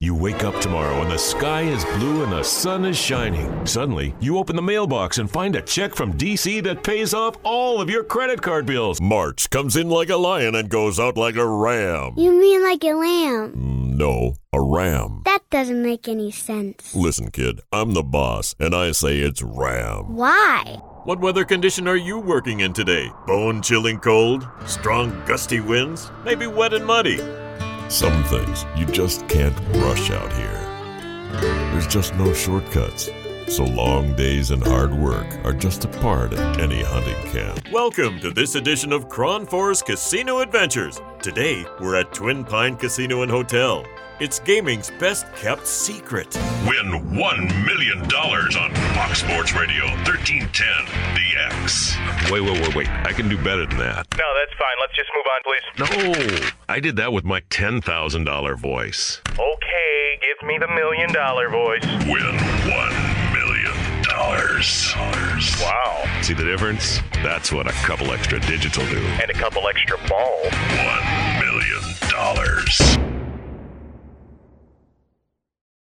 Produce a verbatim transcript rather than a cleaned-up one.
You wake up tomorrow and the sky is blue and the sun is shining. Suddenly, you open the mailbox and find a check from D C that pays off all of your credit card bills. March comes in like a lion and goes out like a ram. You mean like a lamb? Mm, no, a ram. That doesn't make any sense. Listen, kid, I'm the boss, and I say it's ram. Why? What weather condition are you working in today? Bone-chilling cold? Strong gusty winds? Maybe wet and muddy? Some things you just can't rush out here. There's just no shortcuts. So long days and hard work are just a part of any hunting camp. Welcome to this edition of Cron Forest Casino Adventures. Today, we're at Twin Pine Casino and Hotel. It's gaming's best-kept secret. Win one million dollars on Fox Sports Radio thirteen ten The X. Wait, wait, wait, wait. I can do better than that. No, that's fine. Let's just move on, please. No, I did that with my ten thousand dollars voice. Okay, give me the million dollar voice. Win one million dollars. Wow. See the difference? That's what a couple extra digits will do. And a couple extra balls. One